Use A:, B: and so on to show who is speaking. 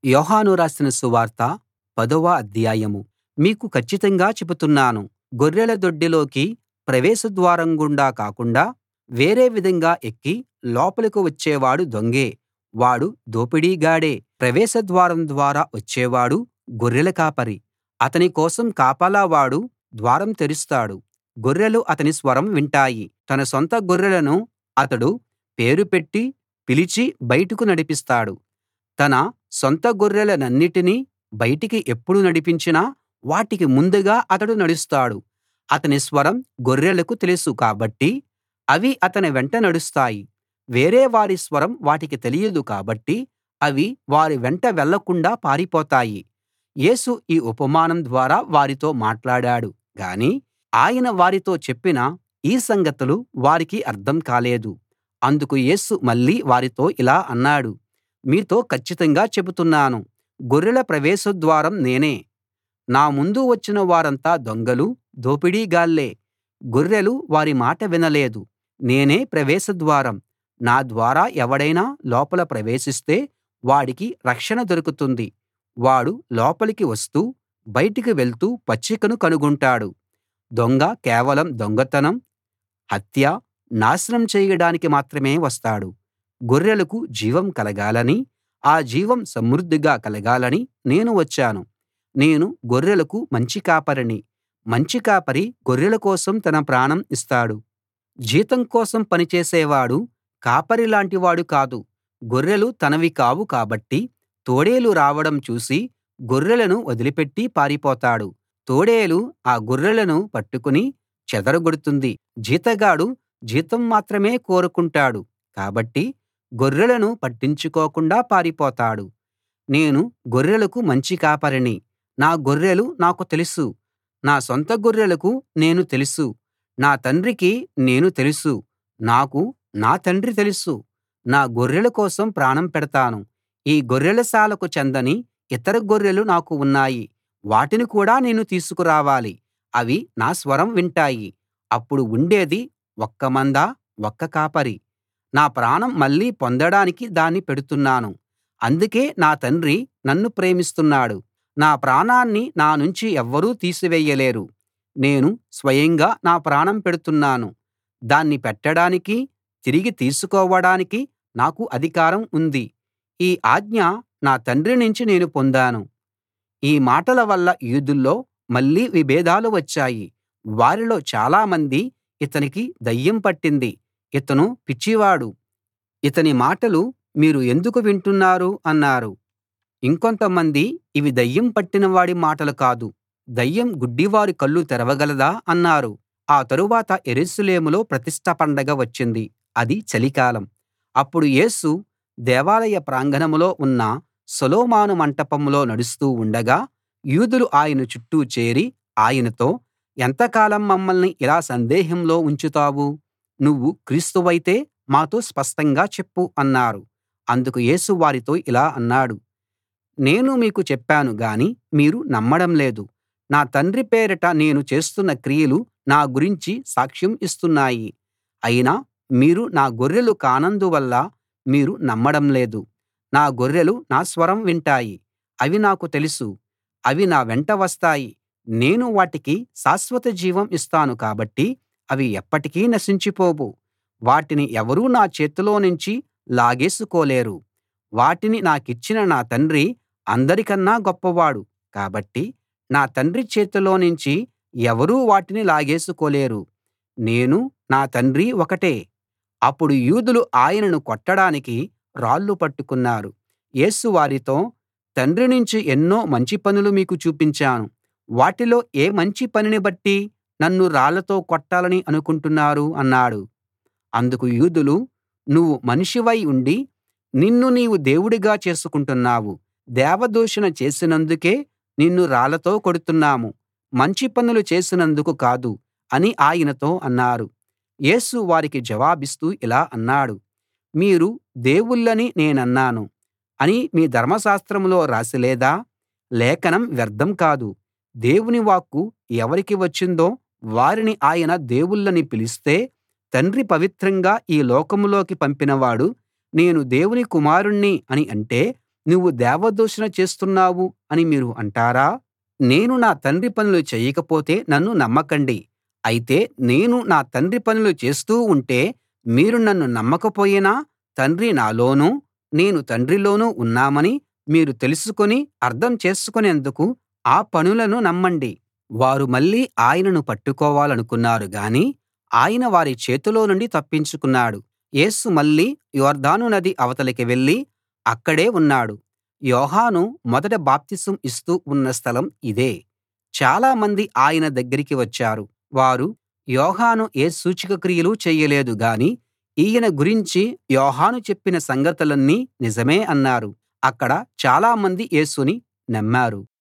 A: యోహాను రాసిన సువార్త 10వ అధ్యాయం. మీకు కచ్చితంగా చెబుతున్నాను, గొర్రెల దొడ్డిలోకి ప్రవేశ ద్వారం గుండా కాకుండా వేరే విధంగా ఎక్కి లోపలికి వచ్చేవాడు దొంగే, వాడు దోపిడీగాడే. ప్రవేశ ద్వారం ద్వారా వచ్చేవాడు గొర్రెల కాపరి. అతని కోసం కాపలా వాడు ద్వారం తెరుస్తాడు. గొర్రెలు అతని స్వరం వింటాయి. తన సొంత గొర్రెలను అతడు పేరు పెట్టి పిలిచి బయటకు నడిపిస్తాడు. తన సొంత గొర్రెలనన్నిటినీ బయటికి ఎప్పుడు నడిపించినా వాటికి ముందుగా అతడు నడుస్తాడు. అతని స్వరం గొర్రెలకు తెలుసు కాబట్టి అవి అతని వెంట నడుస్తాయి. వేరే వారి స్వరం వాటికి తెలియదు కాబట్టి అవి వారి వెంట వెళ్ళకుండా పారిపోతాయి. యేసు ఈ ఉపమానం ద్వారా వారితో మాట్లాడాడు గాని ఆయన వారితో చెప్పిన ఈ సంగతులు వారికి అర్థం కాలేదు. అందుకు యేసు మళ్ళీ వారితో ఇలా అన్నాడు, మీతో కచ్చితంగా చెబుతున్నాను, గొర్రెల ప్రవేశ ద్వారం నేనే. నా ముందు వచ్చిన వారంతా దొంగలు, దోపిడీగాళ్ళే. గొర్రెలు వారి మాట వినలేదు. నేనే ప్రవేశ ద్వారం. నా ద్వారా ఎవడైనా లోపల ప్రవేశిస్తే వాడికి రక్షణ దొరుకుతుంది. వాడు లోపలికి వస్తూ బయటికి వెళ్తూ పచ్చికను కనుగొంటాడు. దొంగ కేవలం దొంగతనం, హత్య, నాశనం చేయడానికి మాత్రమే వస్తాడు. గొర్రెలకు జీవం కలగాలని, ఆ జీవం సమృద్ధిగా కలగాలని నేను వచ్చాను. నేను గొర్రెలకు మంచి కాపరిని. మంచి కాపరి గొర్రెల కోసం తన ప్రాణం ఇస్తాడు. జీతం కోసం పనిచేసేవాడు కాపరిలాంటి వాడు కాదు. గొర్రెలు తనవి కావు కాబట్టి తోడేలు రావడం చూసి గొర్రెలను వదిలిపెట్టి పారిపోతాడు. తోడేలు ఆ గొర్రెలను పట్టుకుని చెదరగొడుతుంది. జీతగాడు జీతం మాత్రమే కోరుకుంటాడు కాబట్టి గొర్రెలను పట్టించుకోకుండా పారిపోతాడు. నేను గొర్రెలకు మంచి కాపరిని. నా గొర్రెలు నాకు తెలుసు. నా సొంత గొర్రెలకు నేను తెలుసు. నా తండ్రికి నేను తెలుసు. నాకు నా తండ్రి తెలుసు. నా గొర్రెల కోసం ప్రాణం పెడతాను. ఈ గొర్రెలశాలకు చెందని ఇతర గొర్రెలు నాకు ఉన్నాయి. వాటిని కూడా నేను తీసుకురావాలి. అవి నా స్వరం వింటాయి. అప్పుడు ఉండేది ఒక్క మంద, ఒక్క కాపరి. నా ప్రాణం మళ్ళీ పొందడానికి దాన్ని పెడుతున్నాను. అందుకే నా తండ్రి నన్ను ప్రేమిస్తున్నాడు. నా ప్రాణాన్ని నా నుంచి ఎవ్వరూ తీసివేయలేరు. నేను స్వయంగా నా ప్రాణం పెడుతున్నాను. దాన్ని పెట్టడానికీ తిరిగి తీసుకోవడానికీ నాకు అధికారం ఉంది. ఈ ఆజ్ఞ నా తండ్రి నుంచి నేను పొందాను. ఈ మాటల వల్ల యూదుల్లో మళ్ళీ విభేదాలు వచ్చాయి. వారిలో చాలామంది ఇతనికి దయ్యం పట్టింది, ఇతను పిచ్చివాడు, ఇతని మాటలు మీరు ఎందుకు వింటున్నారు అన్నారు. ఇంకొంతమంది ఇవి దయ్యం పట్టినవాడి మాటలు కాదు, దయ్యం గుడ్డివారి కళ్ళు తెరవగలదా అన్నారు. ఆ తరువాత యెరూషలేములో ప్రతిష్ఠ పండగ వచ్చింది. అది చలికాలం. అప్పుడు యేసు దేవాలయ ప్రాంగణంలో ఉన్న సొలొమోను మంటపంలో నడుస్తూ ఉండగా యూదులు ఆయన చుట్టూ చేరి ఆయనతో, ఎంతకాలం మమ్మల్ని ఇలా సందేహంలో ఉంచుతావు? నువ్వు క్రీస్తువైతే మాతో స్పష్టంగా చెప్పు అన్నారు. అందుకు యేసు వారితో ఇలా అన్నాడు, నేను మీకు చెప్పాను గాని మీరు నమ్మడం లేదు. నా తండ్రి పేరిట నేను చేస్తున్న క్రియలు నా గురించి సాక్ష్యం ఇస్తున్నాయి. అయినా మీరు నా గొర్రెలు కానందువల్ల మీరు నమ్మడం లేదు. నా గొర్రెలు నా స్వరం వింటాయి. అవి నాకు తెలుసు. అవి నా వెంట వస్తాయి. నేను వాటికి శాశ్వత జీవం ఇస్తాను కాబట్టి అవి ఎప్పటికీ నశించిపోవు. వాటిని ఎవరూ నా చేతిలోనుంచి లాగేసుకోలేరు. వాటిని నాకిచ్చిన నా తండ్రి అందరికన్నా గొప్పవాడు కాబట్టి నా తండ్రి చేతిలోనుంచి ఎవరూ వాటిని లాగేసుకోలేరు. నేను నా తండ్రి ఒకటే. అప్పుడు యూదులు ఆయనను కొట్టడానికి రాళ్ళు పట్టుకున్నారు. యేసు వారితో, తండ్రి నుంచి ఎన్నో మంచి పనులు మీకు చూపించాను. వాటిలో ఏ మంచి పనిని బట్టి నన్ను రాళ్లతో కొట్టాలని అనుకుంటున్నారు అన్నాడు. అందుకు యూదులు, నువ్వు మనిషివై ఉండి నిన్ను నీవు దేవుడిగా చేసుకుంటున్నావు. దేవదూషణ చేసినందుకే నిన్ను రాళ్లతో కొడుతున్నాము. మంచి పనులు చేసినందుకు కాదు అని ఆయనతో అన్నారు. యేసు వారికి జవాబిస్తూ ఇలా అన్నాడు, మీరు దేవుళ్ళని నేనన్నాను అని మీ ధర్మశాస్త్రంలో రాసి లేదా? లేఖనం వ్యర్థం కాదు. దేవుని వాక్కు ఎవరికి వచ్చిందో వారిని ఆయన దేవుళ్ళని పిలిస్తే, తండ్రి పవిత్రంగా ఈ లోకంలోకి పంపినవాడు నేను దేవుని కుమారుణ్ణి అని అంటే నువ్వు దేవదూషణ చేస్తున్నావు అని మీరు అంటారా? నేను నా తండ్రి పనులు చెయ్యకపోతే నన్ను నమ్మకండి. అయితే నేను నా తండ్రి పనులు చేస్తూ ఉంటే మీరు నన్ను నమ్మకపోయినా తండ్రి నాలోనూ, నేను తండ్రిలోనూ ఉన్నామని మీరు తెలుసుకుని అర్థం చేసుకునేందుకు ఆ పనులను నమ్మండి. వారు మళ్ళీ ఆయనను పట్టుకోవాలనుకున్నారు గాని ఆయన వారి చేతిలో నుండి తప్పించుకున్నాడు. యేసు మళ్ళీ యొర్దాను నది అవతలికి వెళ్లి అక్కడే ఉన్నాడు. యోహాను మొదట బాప్తిసం ఇస్తూ ఉన్న స్థలం ఇదే. చాలా మంది ఆయన దగ్గరికి వచ్చారు. వారు యోహాను ఏ సూచక క్రియలూ చేయలేదు గాని ఈయన గురించి యోహాను చెప్పిన సంగతులన్నీ నిజమే అన్నారు. అక్కడ చాలా మంది యేసుని నమ్మారు.